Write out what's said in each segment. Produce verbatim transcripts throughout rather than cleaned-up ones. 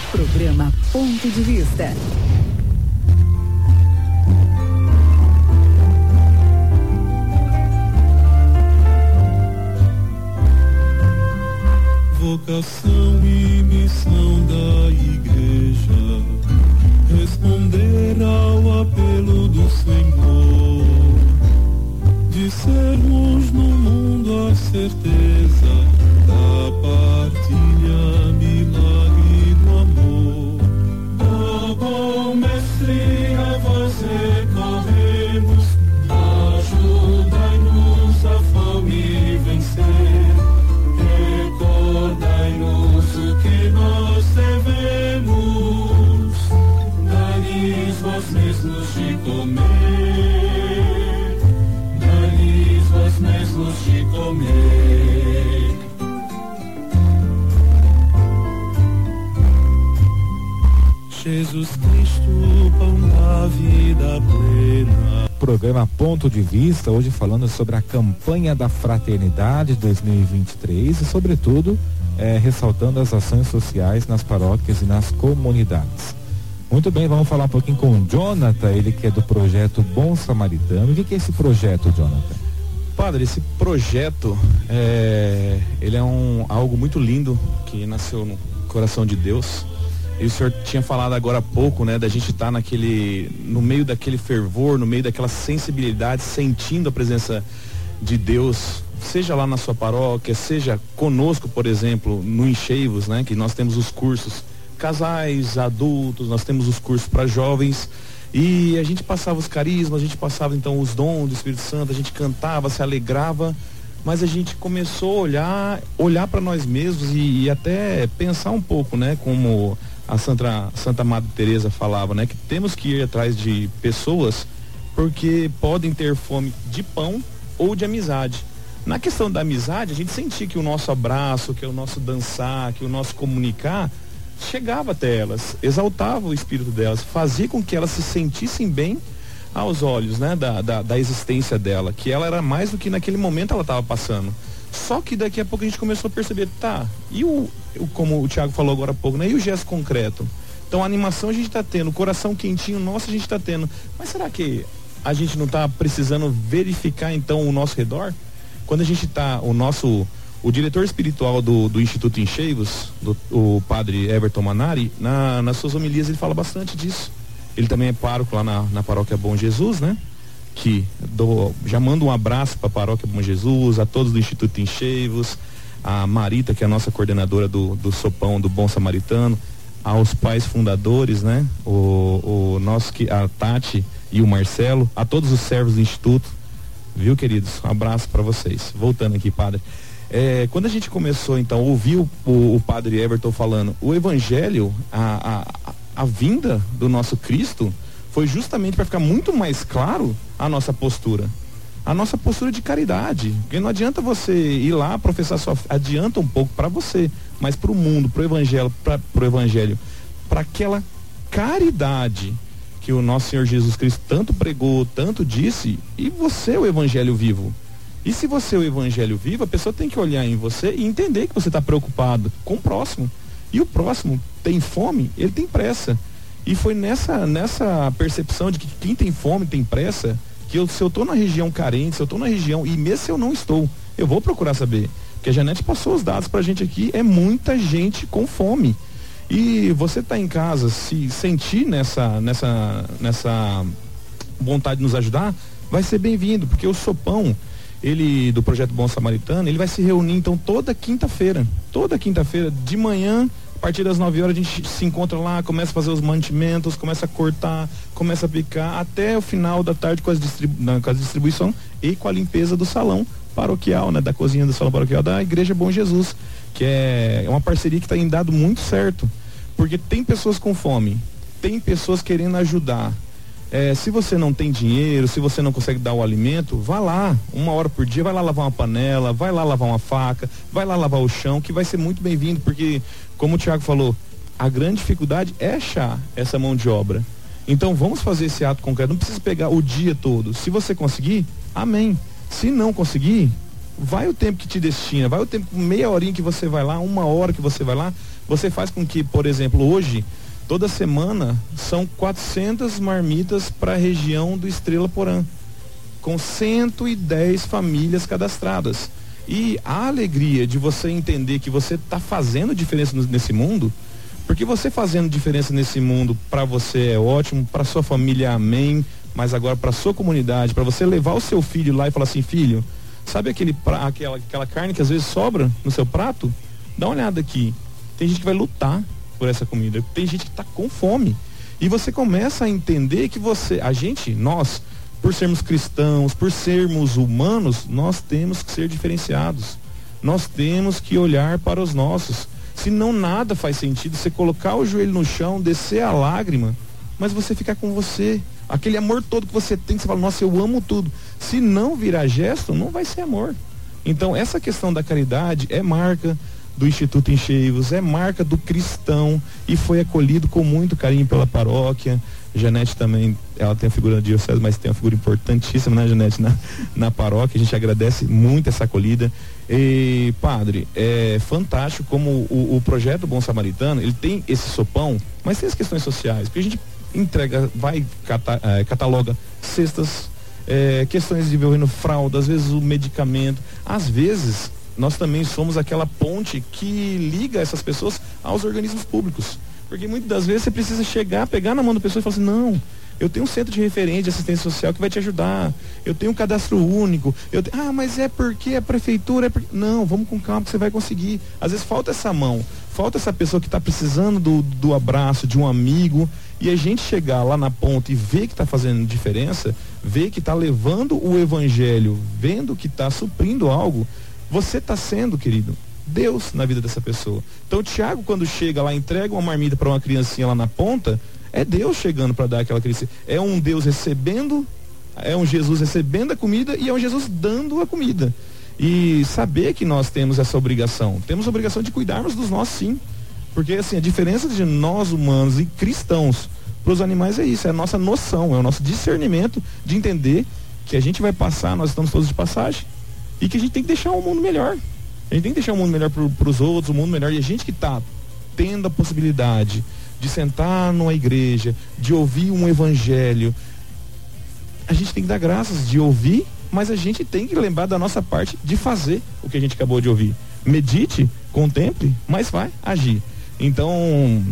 Programa Ponto de Vista. Vocação e missão da igreja, responder ao apelo do Senhor, de sermos no mundo a certeza da partilha, milagre do amor. Ó bom mestre, a vós recorremos, ajudai-nos a fome vencer. Recordai-nos o que nós devemos, dai-lhes vós mesmos de comer, dai-lhes vós mesmos de comer. Jesus Cristo, pão da vida plena. Programa Ponto de Vista, hoje falando sobre a campanha da Fraternidade dois mil e vinte e três e, sobretudo, é, ressaltando as ações sociais nas paróquias e nas comunidades. Muito bem, vamos falar um pouquinho com o Jonathan, ele que é do projeto Bom Samaritano. O que é esse projeto, Jonathan? Padre, esse projeto, é, ele é um, algo muito lindo que nasceu no coração de Deus. E o senhor tinha falado agora há pouco, né, da gente estar tá naquele, no meio daquele fervor, no meio daquela sensibilidade, sentindo a presença de Deus, seja lá na sua paróquia, seja conosco, por exemplo, no Encheivos, né, que nós temos os cursos casais, adultos, nós temos os cursos para jovens, e a gente passava os carismas, a gente passava então os dons do Espírito Santo, a gente cantava, se alegrava, mas a gente começou a olhar, olhar para nós mesmos e, e até pensar um pouco, né, como a Santa, Santa Madre Teresa falava, né, que temos que ir atrás de pessoas porque podem ter fome de pão ou de amizade. Na questão da amizade, a gente sentia que o nosso abraço, que o nosso dançar, que o nosso comunicar chegava até elas, exaltava o espírito delas, fazia com que elas se sentissem bem aos olhos, né, da, da, da existência dela, que ela era mais do que naquele momento ela estava passando. Só que daqui a pouco a gente começou a perceber, tá, e o, o como o Thiago falou agora há pouco, né, e o gesto concreto? Então a animação a gente está tendo, o coração quentinho nosso a gente está tendo, mas será que a gente não está precisando verificar então o nosso redor? Quando a gente está, o nosso, o diretor espiritual do, do Instituto Encheivos, do, o padre Everton Manari, na, nas suas homilias ele fala bastante disso. Ele também é pároco lá na, na paróquia Bom Jesus, né? Que do, já mando um abraço para a paróquia Bom Jesus, a todos do Instituto Encheivos, a Marita, que é a nossa coordenadora do, do Sopão do Bom Samaritano, aos pais fundadores, né? O, o nosso, a Tati e o Marcelo, a todos os servos do Instituto, viu, queridos? Um abraço para vocês. Voltando aqui, padre. É, quando a gente começou, então, a ouvir o, o, o padre Everton falando, o evangelho, a, a, a vinda do nosso Cristo, foi justamente para ficar muito mais claro a nossa postura. A nossa postura de caridade. Porque não adianta você ir lá professar sua fé, adianta um pouco para você, mas para o mundo, para o evangelho, para o evangelho, para aquela caridade que o nosso Senhor Jesus Cristo tanto pregou, tanto disse, e você é o evangelho vivo. E se você é o evangelho vivo, a pessoa tem que olhar em você e entender que você está preocupado com o próximo. E o próximo tem fome, ele tem pressa. E foi nessa, nessa percepção de que quem tem fome tem pressa, que eu, se eu estou na região carente, se eu estou na região, e mesmo se eu não estou, eu vou procurar saber. Porque a Janete passou os dados pra gente aqui, é muita gente com fome. E você tá em casa, se sentir nessa, nessa, nessa vontade de nos ajudar, vai ser bem-vindo, porque o Sopão, ele, do Projeto Bom Samaritano, ele vai se reunir então toda quinta-feira, toda quinta-feira, de manhã, a partir das nove horas a gente se encontra lá, começa a fazer os mantimentos, começa a cortar, começa a picar, até o final da tarde com, as distribu- com a distribuição e com a limpeza do salão paroquial, né, da cozinha do salão paroquial da Igreja Bom Jesus, que é uma parceria que está dado muito certo, porque tem pessoas com fome, tem pessoas querendo ajudar. É, se você não tem dinheiro, se você não consegue dar o alimento, vá lá, uma hora por dia, vai lá lavar uma panela, vai lá lavar uma faca, vai lá lavar o chão, que vai ser muito bem-vindo, porque, como o Thiago falou, a grande dificuldade é achar essa mão de obra. Então vamos fazer esse ato concreto, não precisa pegar o dia todo. Se você conseguir, amém. Se não conseguir, vai o tempo que te destina, vai o tempo, meia horinha que você vai lá, uma hora que você vai lá, Você faz com que, por exemplo, hoje, toda semana, são quatrocentas marmitas para a região do Estrela Porã, com cento e dez famílias cadastradas. E a alegria de você entender que você está fazendo diferença nesse mundo, porque você fazendo diferença nesse mundo, para você é ótimo, para sua família é amém, mas agora para sua comunidade, para você levar o seu filho lá e falar assim, filho, sabe aquele pra, aquela, aquela carne que às vezes sobra no seu prato? Dá uma olhada aqui. Tem gente que vai lutar por essa comida, tem gente que está com fome. E você começa a entender que você, a gente, nós, por sermos cristãos, por sermos humanos, nós temos que ser diferenciados. Nós temos que olhar para os nossos. Senão nada faz sentido você colocar o joelho no chão, descer a lágrima, mas você ficar com você. Aquele amor todo que você tem, que você fala, nossa, eu amo tudo. Se não virar gesto, não vai ser amor. Então, essa questão da caridade é marca do Instituto Encheivos, é marca do cristão e foi acolhido com muito carinho pela paróquia. Janete também, ela tem a figura de diocese, mas tem uma figura importantíssima, né, Janete, na, na paróquia. A gente agradece muito essa acolhida. E, padre, é fantástico como o, o projeto Bom Samaritano, ele tem esse sopão, mas tem as questões sociais, porque a gente entrega, vai, cata, é, cataloga cestas, é, questões envolvendo fralda, às vezes o medicamento, às vezes nós também somos aquela ponte que liga essas pessoas aos organismos públicos. Porque muitas das vezes você precisa chegar, pegar na mão da pessoa e falar assim, não, eu tenho um centro de referência de assistência social que vai te ajudar, eu tenho um cadastro único, eu te... ah, mas é porque a prefeitura, é porque... não, vamos com calma que você vai conseguir. Às vezes falta essa mão, falta essa pessoa que está precisando do, do abraço de um amigo, e a gente chegar lá na ponta e ver que está fazendo diferença, ver que está levando o evangelho, vendo que está suprindo algo, você está sendo, querido, Deus na vida dessa pessoa. Então o Tiago, quando chega lá, entrega uma marmita para uma criancinha lá na ponta, é Deus chegando para dar aquela criança. É um Deus recebendo, é um Jesus recebendo a comida e é um Jesus dando a comida. E saber que nós temos essa obrigação, temos a obrigação de cuidarmos dos nossos, sim. Porque assim, a diferença de nós humanos e cristãos para os animais é isso, é a nossa noção, é o nosso discernimento de entender que a gente vai passar, nós estamos todos de passagem, e que a gente tem que deixar o mundo melhor. A gente tem que deixar o mundo melhor para os outros, o mundo melhor. E a gente que está tendo a possibilidade de sentar numa igreja, de ouvir um evangelho, a gente tem que dar graças de ouvir, mas a gente tem que lembrar da nossa parte de fazer o que a gente acabou de ouvir. Medite, contemple, mas vai agir. Então,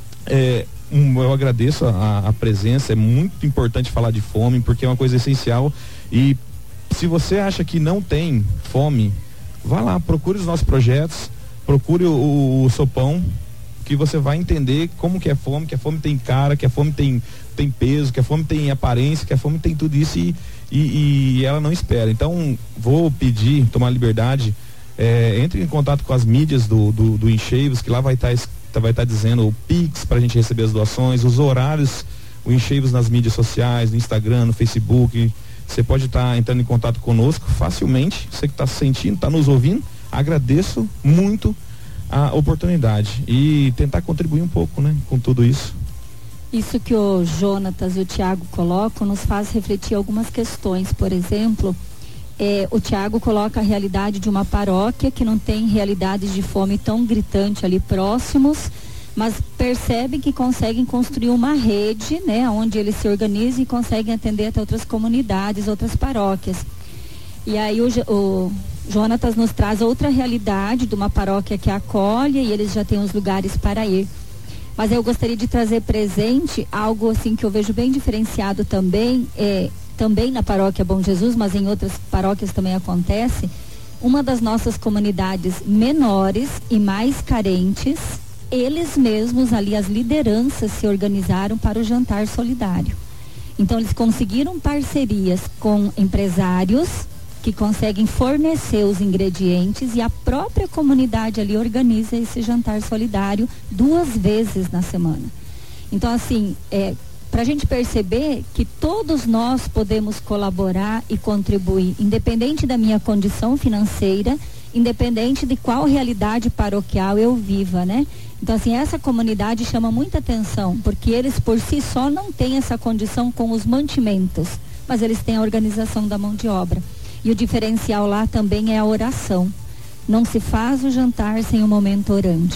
é, um, eu agradeço a, a presença. É muito importante falar de fome, porque é uma coisa essencial. E se você acha que não tem fome, vá lá, procure os nossos projetos, procure o, o, o sopão, que você vai entender como que é fome, que a fome tem cara, que a fome tem, tem peso, que a fome tem aparência, que a fome tem tudo isso e, e, e ela não espera. Então, vou pedir, tomar liberdade, é, entre em contato com as mídias do, do, do Encheivos, que lá vai estar tá, vai tá dizendo o Pix para a gente receber as doações, os horários, o Encheivos nas mídias sociais, no Instagram, no Facebook. Você pode estar tá entrando em contato conosco facilmente. Você que está sentindo, está nos ouvindo, agradeço muito a oportunidade e tentar contribuir um pouco, né, com tudo isso. Isso que o Jonatas e o Tiago colocam nos faz refletir algumas questões. Por exemplo, é, o Tiago coloca a realidade de uma paróquia que não tem realidades de fome tão gritante ali próximos, mas percebem que conseguem construir uma rede, né, onde eles se organizam e conseguem atender até outras comunidades, outras paróquias. E aí o, o Jonatas nos traz outra realidade de uma paróquia que acolhe e eles já têm os lugares para ir. Mas eu gostaria de trazer presente algo assim que eu vejo bem diferenciado também, é, também na paróquia Bom Jesus, mas em outras paróquias também acontece. Uma das nossas comunidades menores e mais carentes, eles mesmos ali, as lideranças se organizaram para o jantar solidário. Então eles conseguiram parcerias com empresários que conseguem fornecer os ingredientes e a própria comunidade ali organiza esse jantar solidário duas vezes na semana. Então assim, é, para a gente perceber que todos nós podemos colaborar e contribuir, independente da minha condição financeira, independente de qual realidade paroquial eu viva, né? Então assim, essa comunidade chama muita atenção, porque eles por si só não têm essa condição com os mantimentos, mas eles têm a organização da mão de obra. E o diferencial lá também é a oração. Não se faz o jantar sem o momento orante.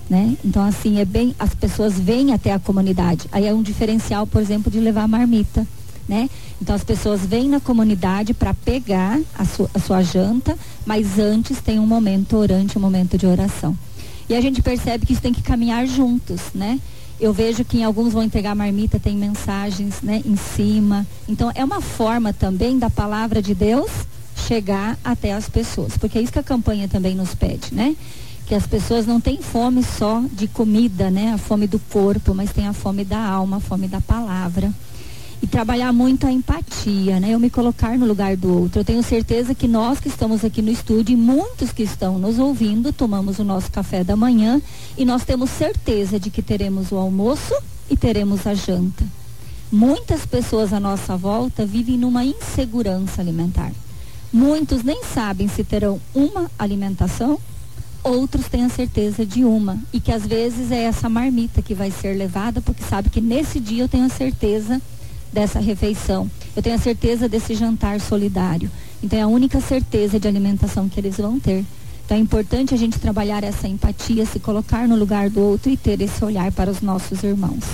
né? Então, assim, é bem, as pessoas vêm até a comunidade. Aí é um diferencial, por exemplo, de levar marmita, né? Então, as pessoas vêm na comunidade para pegar a, su, a sua janta, mas antes tem um momento orante, um momento de oração. E a gente percebe que isso tem que caminhar juntos, né? Eu vejo que em alguns vão entregar marmita, tem mensagens, né, em cima. Então, é uma forma também da palavra de Deus chegar até as pessoas, porque é isso que a campanha também nos pede, né? Que as pessoas não têm fome só de comida, né? A fome do corpo, mas tem a fome da alma, a fome da palavra. E trabalhar muito a empatia, né? Eu me colocar no lugar do outro. Eu tenho certeza que nós que estamos aqui no estúdio e muitos que estão nos ouvindo, tomamos o nosso café da manhã e nós temos certeza de que teremos o almoço e teremos a janta. Muitas pessoas à nossa volta vivem numa insegurança alimentar. Muitos nem sabem se terão uma alimentação, outros têm a certeza de uma. E que às vezes é essa marmita que vai ser levada, porque sabe que nesse dia eu tenho a certeza dessa refeição. Eu tenho a certeza desse jantar solidário. Então é a única certeza de alimentação que eles vão ter. Então é importante a gente trabalhar essa empatia, se colocar no lugar do outro e ter esse olhar para os nossos irmãos.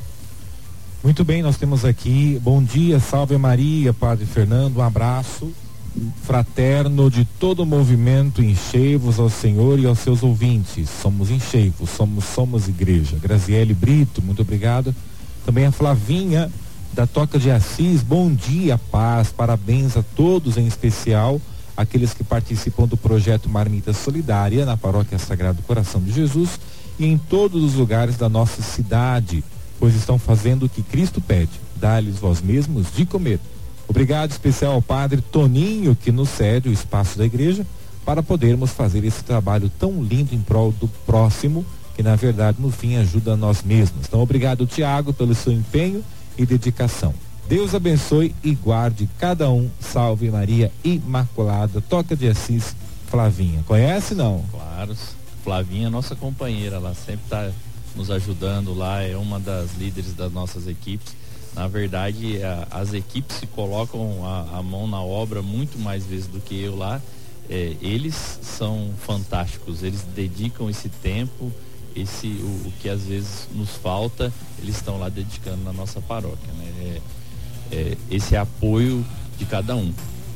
Muito bem, nós temos aqui, bom dia, salve Maria, Padre Fernando, um abraço fraterno de todo o movimento Enchei-vos ao Senhor e aos seus ouvintes. Somos Enchei-vos, somos, somos igreja. Graziele Brito, muito obrigado. Também a Flavinha, da Toca de Assis, bom dia, paz, parabéns a todos, em especial aqueles que participam do projeto Marmita Solidária na Paróquia Sagrado Coração de Jesus e em todos os lugares da nossa cidade, pois estão fazendo o que Cristo pede, dá-lhes vós mesmos de comer. Obrigado especial ao Padre Toninho, que nos cede o espaço da igreja para podermos fazer esse trabalho tão lindo em prol do próximo, que na verdade no fim ajuda a nós mesmos. Então obrigado, Tiago, pelo seu empenho e dedicação. Deus abençoe e guarde cada um. Salve Maria Imaculada. Toca de Assis, Flavinha. Conhece, não? Claro, Flavinha é nossa companheira, ela sempre está nos ajudando lá, é uma das líderes das nossas equipes. Na verdade, a, as equipes se colocam a, a mão na obra muito mais vezes do que eu lá. É, eles são fantásticos, eles dedicam esse tempo, esse, o, o que às vezes nos falta, eles estão lá dedicando na nossa paróquia, né? É, é, esse apoio de cada um.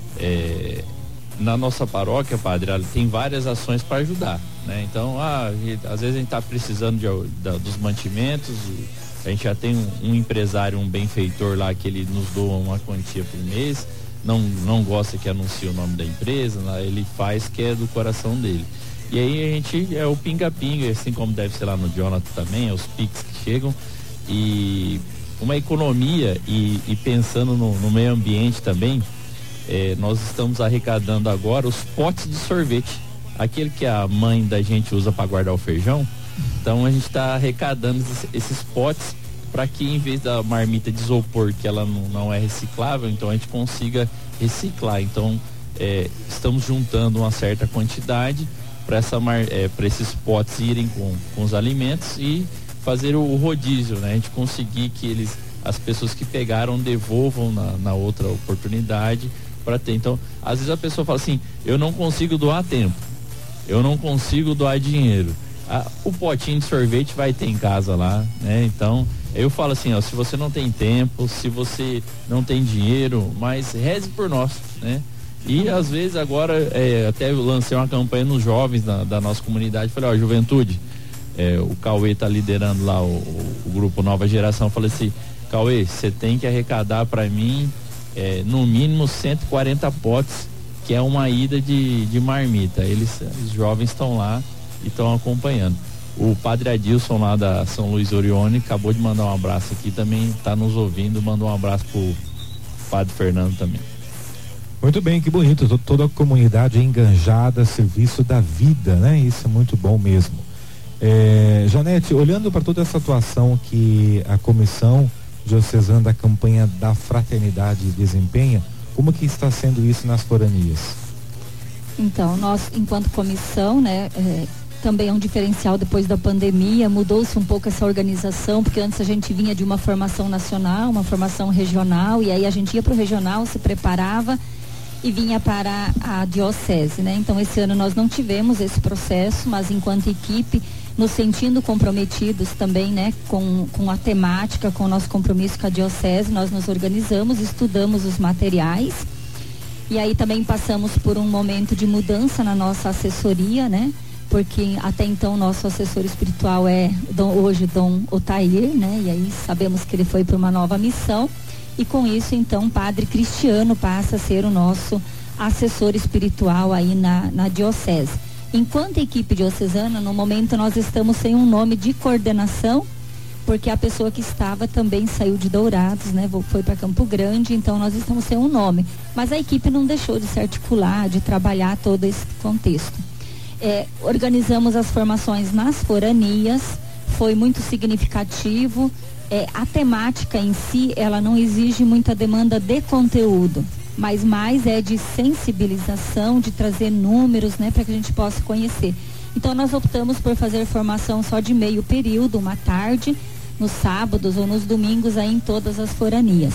É, na nossa paróquia, padre, tem várias ações para ajudar, né? Então, ah, às vezes a gente está precisando de, de, dos mantimentos. A gente já tem um, um empresário, um benfeitor lá que ele nos doa uma quantia por mês, não, não gosta que anuncie o nome da empresa, né? Ele faz que é do coração dele. E aí a gente é o pinga-pinga, assim como deve ser lá no Jonathan também, é os pics que chegam. E uma economia e, e pensando no, no meio ambiente também, é, nós estamos arrecadando agora os potes de sorvete, aquele que a mãe da gente usa para guardar o feijão. Então a gente está arrecadando esses, esses potes para que em vez da marmita de isopor, que ela não, não é reciclável, então a gente consiga reciclar. Então é, estamos juntando uma certa quantidade para essa é, para esses potes irem com, com os alimentos e fazer o, o rodízio, né? A gente conseguir que eles, as pessoas que pegaram devolvam na, na outra oportunidade para ter. Então às vezes a pessoa fala assim, eu não consigo doar tempo, eu não consigo doar dinheiro. Ah, o potinho de sorvete vai ter em casa lá, né? Então eu falo assim, ó, se você não tem tempo, se você não tem dinheiro, mas reze por nós, né? E às vezes agora, é, até eu lancei uma campanha nos jovens da, da nossa comunidade, falei, ó, juventude, é, o Cauê tá liderando lá o, o, o grupo Nova Geração, falei assim, Cauê, você tem que arrecadar para mim é, no mínimo cento e quarenta potes, que é uma ida de, de marmita. Eles, os jovens estão lá e estão acompanhando. O Padre Adilson lá da São Luís Orione acabou de mandar um abraço aqui, também está nos ouvindo, mandou um abraço pro Padre Fernando também. Muito bem, que bonito, toda a comunidade enganjada a serviço da vida, né? Isso é muito bom mesmo. É, Janete, olhando para toda essa atuação que a Comissão Diocesana da Campanha da Fraternidade desempenha, como que está sendo isso nas foranias? Então, nós, enquanto comissão, né, é, também é um diferencial depois da pandemia, mudou-se um pouco essa organização, porque antes a gente vinha de uma formação nacional, uma formação regional, e aí a gente ia para o regional, se preparava e vinha para a diocese, né? Então esse ano nós não tivemos esse processo, mas enquanto equipe nos sentindo comprometidos também, né, com, com a temática, com o nosso compromisso com a diocese, nós nos organizamos, estudamos os materiais, e aí também passamos por um momento de mudança na nossa assessoria, né, porque até então nosso assessor espiritual é Dom, hoje Dom Otair, né, e aí sabemos que ele foi para uma nova missão, e com isso então Padre Cristiano passa a ser o nosso assessor espiritual aí na, na diocese. Enquanto equipe diocesana, no momento nós estamos sem um nome de coordenação, porque a pessoa que estava também saiu de Dourados, né, foi para Campo Grande, então nós estamos sem um nome, mas a equipe não deixou de se articular, de trabalhar todo esse contexto. É, organizamos as formações nas foranias, foi muito significativo. É, a temática em si, ela não exige muita demanda de conteúdo, mas mais é de sensibilização, de trazer números, né, para que a gente possa conhecer. Então nós optamos por fazer formação só de meio período, uma tarde, nos sábados ou nos domingos aí em todas as foranias.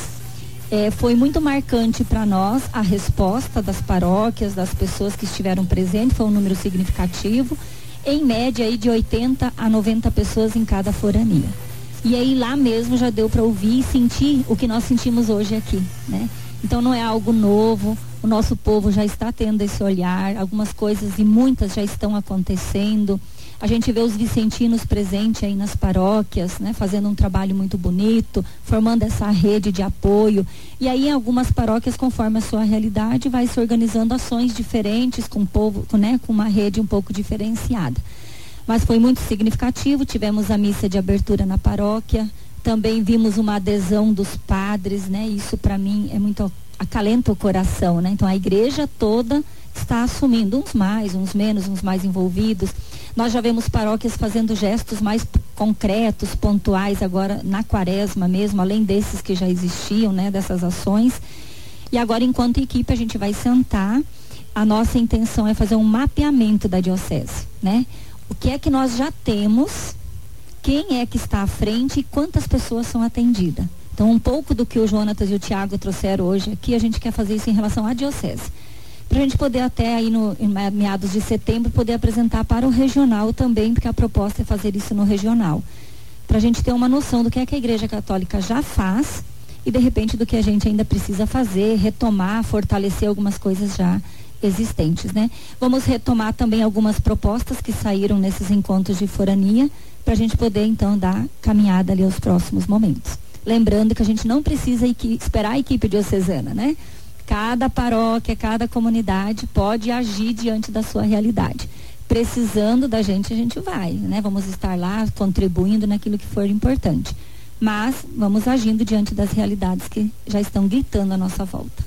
É, foi muito marcante para nós a resposta das paróquias, das pessoas que estiveram presentes, foi um número significativo, em média aí de oitenta a noventa pessoas em cada forania. E aí lá mesmo já deu para ouvir e sentir o que nós sentimos hoje aqui, né? Então não é algo novo, o nosso povo já está tendo esse olhar, algumas coisas e muitas já estão acontecendo. A gente vê os vicentinos presentes aí nas paróquias, né, fazendo um trabalho muito bonito, formando essa rede de apoio. E aí em algumas paróquias, conforme a sua realidade, vai se organizando ações diferentes com o povo, né, com uma rede um pouco diferenciada. Mas foi muito significativo, tivemos a missa de abertura na paróquia, também vimos uma adesão dos padres, né? Isso para mim é muito, acalenta o coração, né? Então a igreja toda está assumindo, uns mais, uns menos, uns mais envolvidos. Nós já vemos paróquias fazendo gestos mais concretos, pontuais agora na quaresma mesmo, além desses que já existiam, né? Dessas ações. E agora, enquanto equipe, a gente vai sentar. A nossa intenção é fazer um mapeamento da diocese, né? O que é que nós já temos, quem é que está à frente e quantas pessoas são atendidas. Então, um pouco do que o Jonatas e o Tiago trouxeram hoje aqui, a gente quer fazer isso em relação à diocese. Para a gente poder até aí no em meados de setembro, poder apresentar para o regional também, porque a proposta é fazer isso no regional. Para a gente ter uma noção do que é que a Igreja Católica já faz e de repente do que a gente ainda precisa fazer, retomar, fortalecer algumas coisas já existentes, né? Vamos retomar também algumas propostas que saíram nesses encontros de forania, para a gente poder então dar caminhada ali aos próximos momentos. Lembrando que a gente não precisa equi- esperar a equipe diocesana, né? Cada paróquia, cada comunidade pode agir diante da sua realidade. Precisando da gente, a gente vai, né? Vamos estar lá contribuindo naquilo que for importante. Mas vamos agindo diante das realidades que já estão gritando à nossa volta.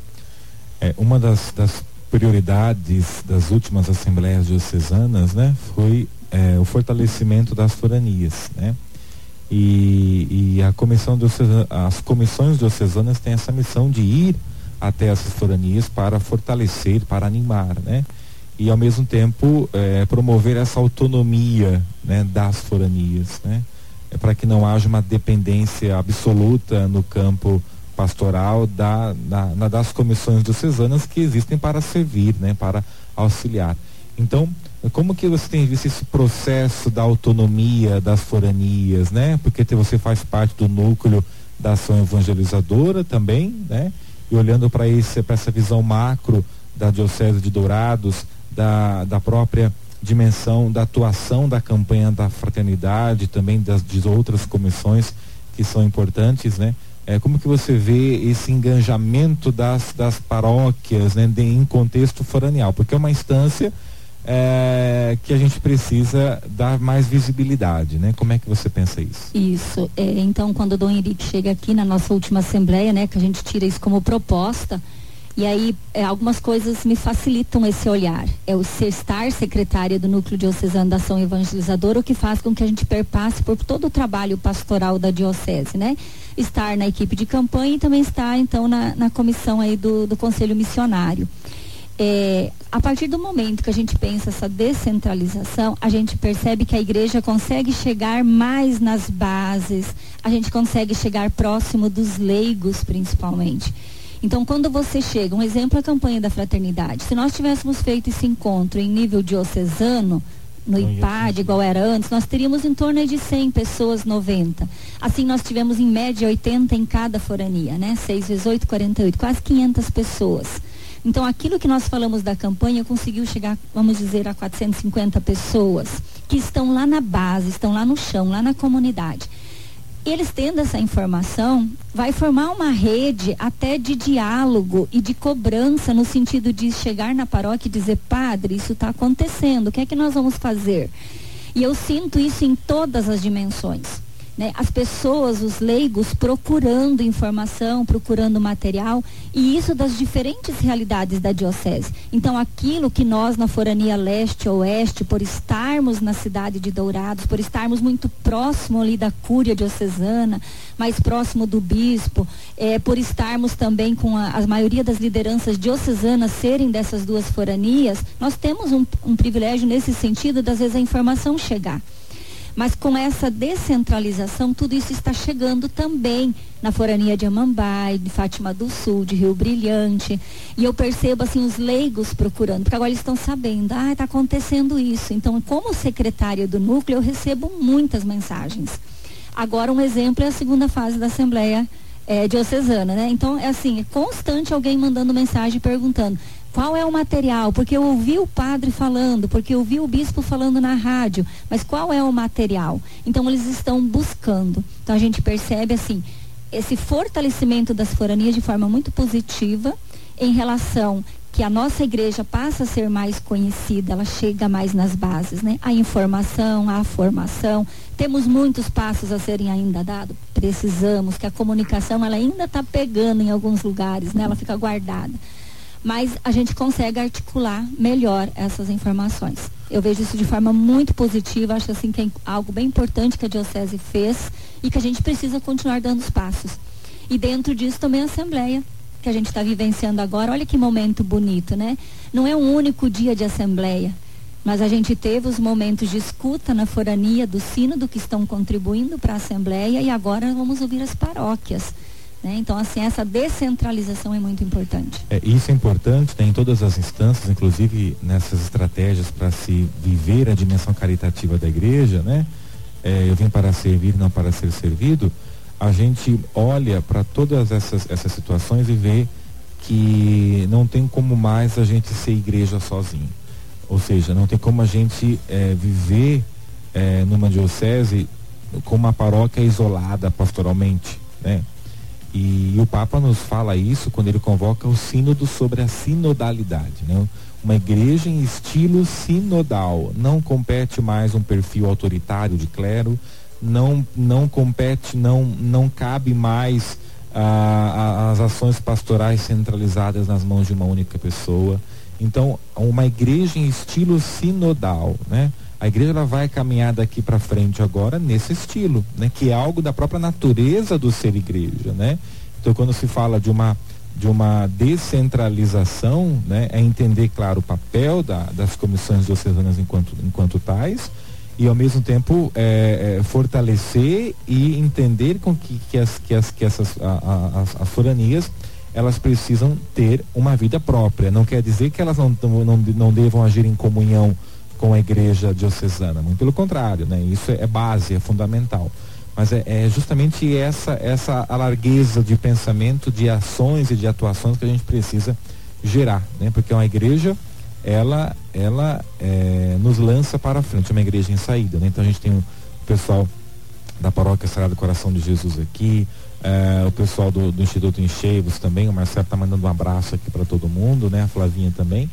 É, uma das, das prioridades das últimas assembleias diocesanas, né, foi é, o fortalecimento das foranias, né? E, e a comissão diocesana, as comissões diocesanas têm essa missão de ir até essas foranias para fortalecer, para animar, né? E ao mesmo tempo é, promover essa autonomia, né, das foranias, né? É, para que não haja uma dependência absoluta no campo pastoral da, da, na, das comissões diocesanas que existem para servir, né, para auxiliar. Então, como que você tem visto esse processo da autonomia das foranias, né? Porque te, você faz parte do núcleo da ação evangelizadora também, né? E olhando para essa visão macro da Diocese de Dourados, da, da própria dimensão da atuação da campanha da fraternidade, também das de outras comissões que são importantes, né? É, como que você vê esse engajamento das, das paróquias, né, de, em contexto foranial? Porque é uma instância é, que a gente precisa dar mais visibilidade, né? Como é que você pensa isso? Isso. É, então, quando o Dom Henrique chega aqui na nossa última assembleia, né, que a gente tira isso como proposta, e aí é, algumas coisas me facilitam esse olhar. É o ser estar secretária do Núcleo Diocesano da Ação Evangelizadora, o que faz com que a gente perpasse por todo o trabalho pastoral da diocese, né? Estar na equipe de campanha e também estar, então, na, na comissão aí do, do Conselho Missionário. É, a partir do momento que a gente pensa essa descentralização, a gente percebe que a igreja consegue chegar mais nas bases, a gente consegue chegar próximo dos leigos, principalmente. Então, quando você chega, um exemplo é a campanha da fraternidade. Se nós tivéssemos feito esse encontro em nível diocesano, no I P A D, igual era antes, nós teríamos em torno de cem pessoas, noventa. Assim, nós tivemos em média oitenta em cada forania, né? seis vezes oito, quarenta e oito, quase quinhentas pessoas. Então, aquilo que nós falamos da campanha conseguiu chegar, vamos dizer, a quatrocentas e cinquenta pessoas que estão lá na base, estão lá no chão, lá na comunidade. Eles tendo essa informação, vai formar uma rede até de diálogo e de cobrança, no sentido de chegar na paróquia e dizer: padre, isso está acontecendo, o que é que nós vamos fazer? E eu sinto isso em todas as dimensões, né? As pessoas, os leigos, procurando informação, procurando material, e isso das diferentes realidades da diocese. Então, aquilo que nós na Forania Leste-Oeste, por estarmos na cidade de Dourados, por estarmos muito próximo ali da Cúria Diocesana, mais próximo do bispo, é, por estarmos também com a, a maioria das lideranças diocesanas serem dessas duas foranias, nós temos um, um privilégio nesse sentido, das vezes a informação chegar. Mas com essa descentralização, tudo isso está chegando também na Forania de Amambai, de Fátima do Sul, de Rio Brilhante. E eu percebo, assim, os leigos procurando, porque agora eles estão sabendo, ah, está acontecendo isso. Então, como secretária do núcleo, eu recebo muitas mensagens. Agora, um exemplo é a segunda fase da Assembleia é, Diocesana, né? Então, é assim, é constante alguém mandando mensagem perguntando: qual é o material? Porque eu ouvi o padre falando, porque eu ouvi o bispo falando na rádio, mas qual é o material? Então, eles estão buscando. Então, a gente percebe, assim, esse fortalecimento das foranias de forma muito positiva, em relação que a nossa igreja passa a ser mais conhecida, ela chega mais nas bases, né? A informação, a formação, temos muitos passos a serem ainda dados, precisamos, que a comunicação, ela ainda está pegando em alguns lugares, né? Ela fica guardada. Mas a gente consegue articular melhor essas informações. Eu vejo isso de forma muito positiva, acho assim que é algo bem importante que a Diocese fez e que a gente precisa continuar dando os passos. E dentro disso também a Assembleia, que a gente está vivenciando agora, olha que momento bonito, né? Não é um único dia de Assembleia, mas a gente teve os momentos de escuta na forania do sínodo que estão contribuindo para a Assembleia, e agora vamos ouvir as paróquias. Né? Então, assim, essa descentralização é muito importante. É, isso é importante, né, em todas as instâncias, inclusive nessas estratégias para se viver a dimensão caritativa da igreja, né? É, eu vim para servir, não para ser servido. A gente olha para todas essas, essas situações e vê que não tem como mais a gente ser igreja sozinho. Ou seja, não tem como a gente é, viver é, numa diocese com uma paróquia isolada pastoralmente, né? E o Papa nos fala isso quando ele convoca o sínodo sobre a sinodalidade, né? Uma igreja em estilo sinodal, não compete mais um perfil autoritário de clero, não, não compete, não, não cabe mais ah, as ações pastorais centralizadas nas mãos de uma única pessoa. Então, uma igreja em estilo sinodal, né? A igreja ela vai caminhar daqui para frente agora nesse estilo, né? Que é algo da própria natureza do ser igreja, né? Então, quando se fala de uma de uma descentralização, né? É entender, claro, o papel da, das comissões diocesanas enquanto enquanto tais, e ao mesmo tempo é, é, fortalecer e entender com que que as que as que essas a, a, as, as foranias elas precisam ter uma vida própria. Não quer dizer que elas não não, não devam agir em comunhão com a igreja diocesana, muito pelo contrário, né? Isso é, é base, é fundamental, mas é, é justamente essa essa a largueza de pensamento, de ações e de atuações que a gente precisa gerar, né? Porque uma igreja ela ela é, nos lança para frente, é uma igreja em saída, né? Então a gente tem o pessoal da Paróquia Sagrado Coração de Jesus aqui, é, o pessoal do, do Instituto Encheios também, o Marcelo está mandando um abraço aqui para todo mundo, né? A Flavinha também.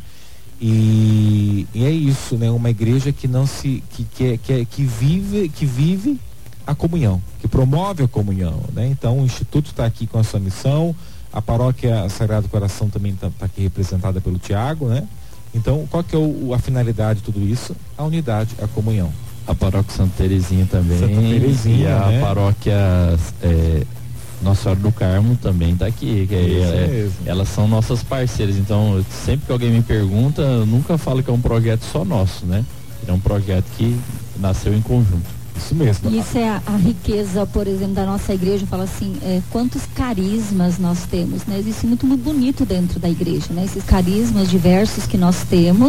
E, e é isso, né? Uma igreja que não se que que, que, que vive que vive a comunhão, que promove a comunhão, né? Então o Instituto está aqui com a sua missão, a Paróquia Sagrado Coração também está tá aqui representada pelo Tiago, né? Então qual que é o, a finalidade de tudo isso? A unidade, a comunhão. A Paróquia Santa Terezinha também, Santa Terezinha, e a né? Paróquia é, Nossa Senhora do Carmo também está aqui, que é, é, elas são nossas parceiras. Então, sempre que alguém me pergunta, eu nunca falo que é um projeto só nosso, né? É um projeto que nasceu em conjunto. Isso mesmo. Isso é a, a riqueza, por exemplo, da nossa igreja. Fala assim, é, quantos carismas nós temos, né? Existe muito, muito bonito dentro da igreja, né? Esses carismas diversos que nós temos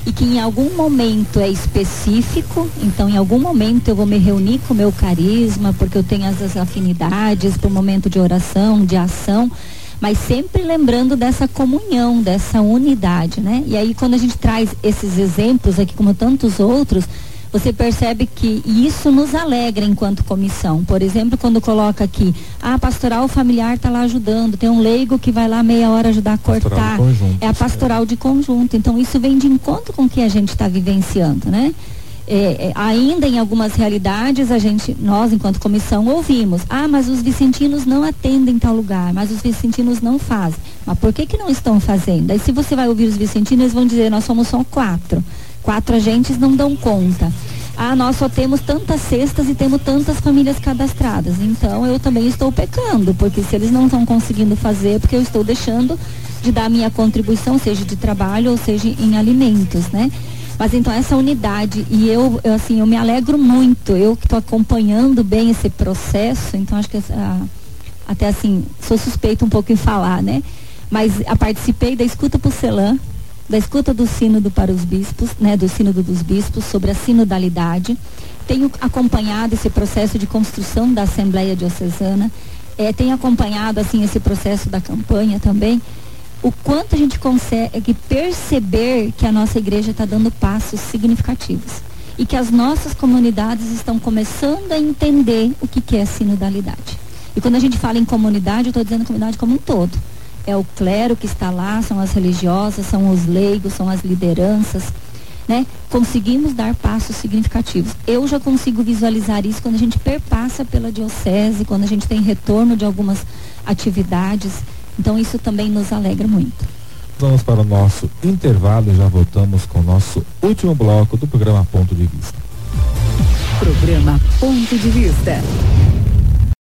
e que em algum momento é específico, então em algum momento eu vou me reunir com o meu carisma, porque eu tenho as, as afinidades para o momento de oração, de ação, mas sempre lembrando dessa comunhão, dessa unidade, né? E aí quando a gente traz esses exemplos aqui, como tantos outros, você percebe que isso nos alegra enquanto comissão. Por exemplo, quando coloca aqui, a pastoral familiar está lá ajudando, tem um leigo que vai lá meia hora ajudar a cortar. Conjunto, é a pastoral é. de conjunto. Então isso vem de encontro com o que a gente está vivenciando, né? É, é, ainda em algumas realidades, a gente, nós enquanto comissão ouvimos, ah, mas os vicentinos não atendem tal lugar, mas os vicentinos não fazem. Mas por que que não estão fazendo? Aí se você vai ouvir os vicentinos, eles vão dizer, nós somos só quatro. Quatro agentes não dão conta. Ah, nós só temos tantas cestas e temos tantas famílias cadastradas. Então eu também estou pecando, porque se eles não estão conseguindo fazer, porque eu estou deixando de dar minha contribuição, seja de trabalho ou seja em alimentos, né? Mas então essa unidade, e eu, eu assim, eu me alegro muito, eu que estou acompanhando bem esse processo, então acho que ah, até assim, sou suspeita um pouco em falar, né? Mas ah, participei da escuta Pucelã, da escuta do sínodo para os bispos, né, do sínodo dos bispos, sobre a sinodalidade. Tenho acompanhado esse processo de construção da Assembleia Diocesana, é, tenho acompanhado, assim, esse processo da campanha também, o quanto a gente consegue perceber que a nossa igreja está dando passos significativos e que as nossas comunidades estão começando a entender o que, que é sinodalidade. E quando a gente fala em comunidade, eu estou dizendo comunidade como um todo. É o clero que está lá, são as religiosas, são os leigos, são as lideranças, né? Conseguimos dar passos significativos. Eu já consigo visualizar isso quando a gente perpassa pela diocese, quando a gente tem retorno de algumas atividades. Então isso também nos alegra muito. Vamos para o nosso intervalo e já voltamos com o nosso último bloco do programa Ponto de Vista. Programa Ponto de Vista.